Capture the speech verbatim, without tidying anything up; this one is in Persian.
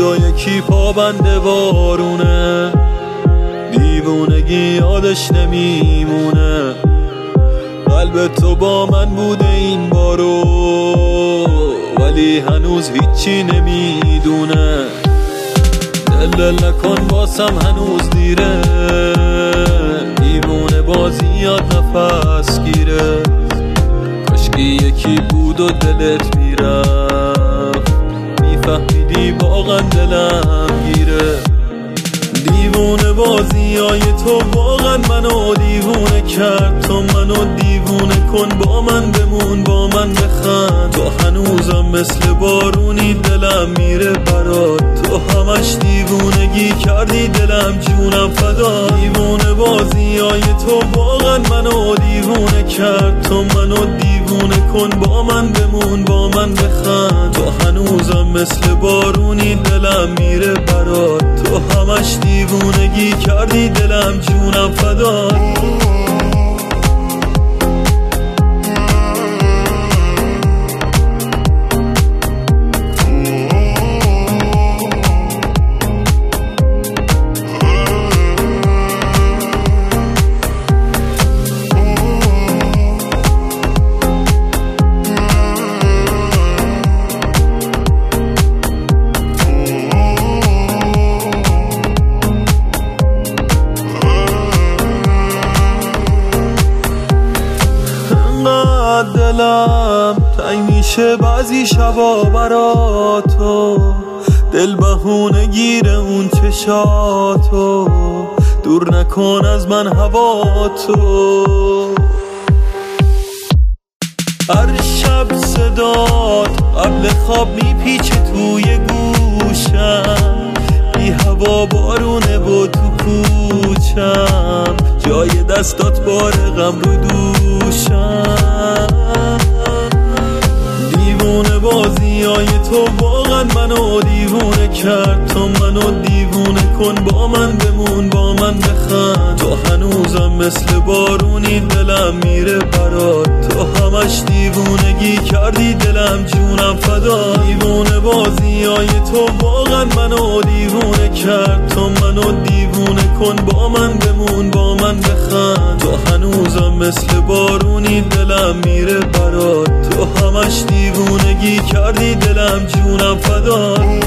جا یکی پابند بارونه، دیوونگی یادش نمیمونه. قلب تو با من بوده این بارو، ولی هنوز هیچی نمیدونه. دل دل نکن باسم هنوز دیره، دیوونه بازی یاد نفس گیره. کاشکی یکی بود و دلت میرفت، میفهمیدی واقعا دلم گیره. دیوونه بازی های تو واقعا منو دیوونه کرد. تو منو دیوونه کن، با من بمون، با من بخند. تو هنوزم مثل بارونی دلم میره برات. تو همش دیوونگی کردی دلم جونم فدا. دیوونه بازی های تو واقعا منو دیوونه کرد. تو منو دیوونه کن، با من بمون، با من بخند. تو هنوزم مثل بارونی دلم میره برات. تو همش دیوونگی کردی دلم جونم فدا. دلم تنگ میشه بعضی شبا برا تو، دل بهونه گیره اون چشاتو. دور نکن از من هوا تو. هر شب صدات قبل خواب میپیچه توی گوشم. بی هوا بارونه و تو کوچم، جای دستات بار غم رو دوشم. دیوونه بازی های تو واقعا منو دیوونه کرد. تو منو دیوونه کن، با من بمون، با من بخند. تو هنوزم مثل بارونی دلم میره برات. تو همش دیوونگی کردی دلم جونم فدا. دیوونه بازی های تو واقعا منو دیوونه کرد. تو منو دیوونه کن، با من بمون، با من بخند. تو هنوزم مثل بارونی دلم میره برات. تو همش دیوونگی کردی دلم جونم فدا.